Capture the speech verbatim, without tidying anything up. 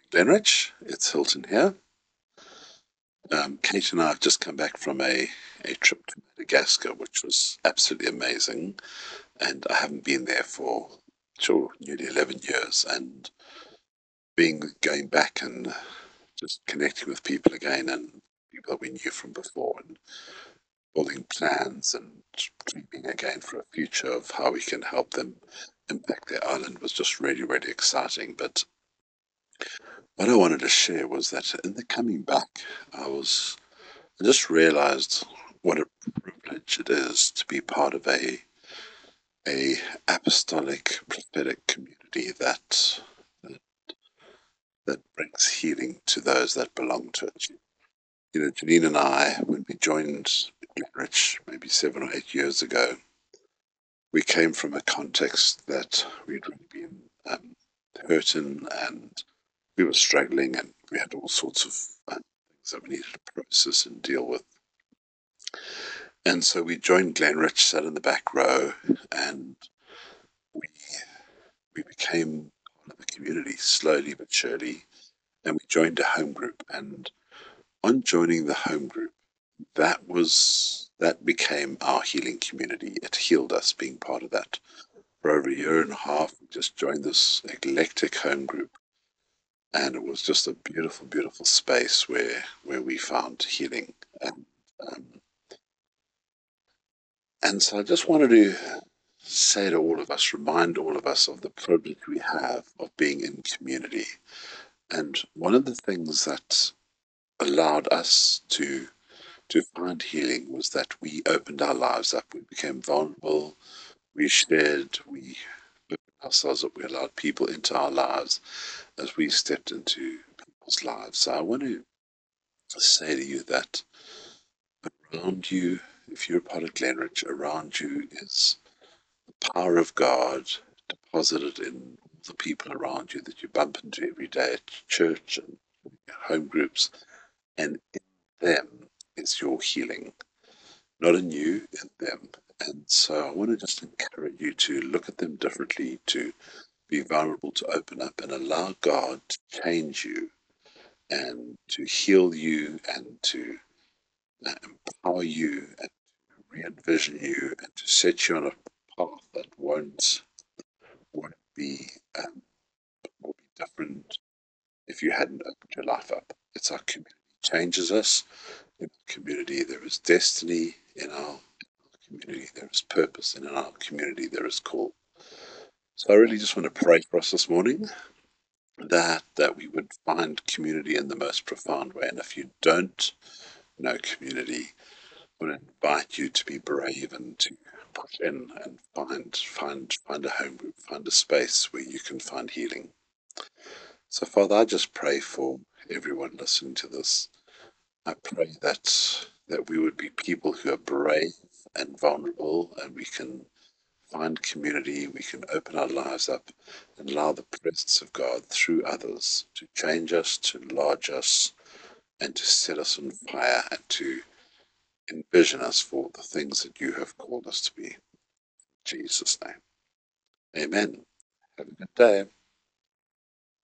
Glenrich, it's Hilton here. Um, Kate and I have just come back from a, a trip to Madagascar, which was absolutely amazing. And I haven't been there for, sure, nearly eleven years. And being going back and just connecting with people again and people that we knew from before and building plans and dreaming again for a future of how we can help them impact their island was just really, really exciting. But what I wanted to share was that in the coming back, I was I just realized what a privilege it is to be part of a a apostolic prophetic community that that, that brings healing to those that belong to it. You know, Janine and I, when we joined Glenrich maybe seven or eight years ago, we came from a context that we'd really been um, hurting and we were struggling and we had all sorts of um, things that we needed to process and deal with. And so we joined Glenrich, sat in the back row, and we we became part of the community slowly but surely. And we joined a home group. And on joining the home group, that was that became our healing community. It healed us being part of that. For over a year and a half, we just joined this eclectic home group, and it was just a beautiful, beautiful space where where we found healing. And um, and so I just wanted to say to all of us, remind all of us of the privilege we have of being in community. And one of the things that allowed us to to find healing was that we opened our lives up. We became vulnerable. We shared. We opened ourselves up. We allowed people into our lives as we stepped into people's lives. So I want to say to you that around you, if you're a part of Glenrich, around you is the power of God deposited in the people around you that you bump into every day at church and home groups, and in them is your healing, not in you, in them. And so I want to just encourage you to look at them differently, to be vulnerable, to open up and allow God to change you and to heal you and to uh, empower you and to re-envision you and to set you on a path that won't won't be um, will be different if you hadn't opened your life up. It's our community changes us. In our community, there is destiny. In our community, there is purpose. And in our community, there is call. So I really just want to pray for us this morning that that we would find community in the most profound way. And if you don't know community, I want to invite you to be brave and to push in and find find find a home group, find a space where you can find healing. So, Father, I just pray for everyone listening to this. I pray that that we would be people who are brave and vulnerable, and we can find community. We can open our lives up and allow the presence of God through others to change us, to enlarge us, and to set us on fire, and to envision us for the things that you have called us to be. In Jesus' name, Amen. Have a good day.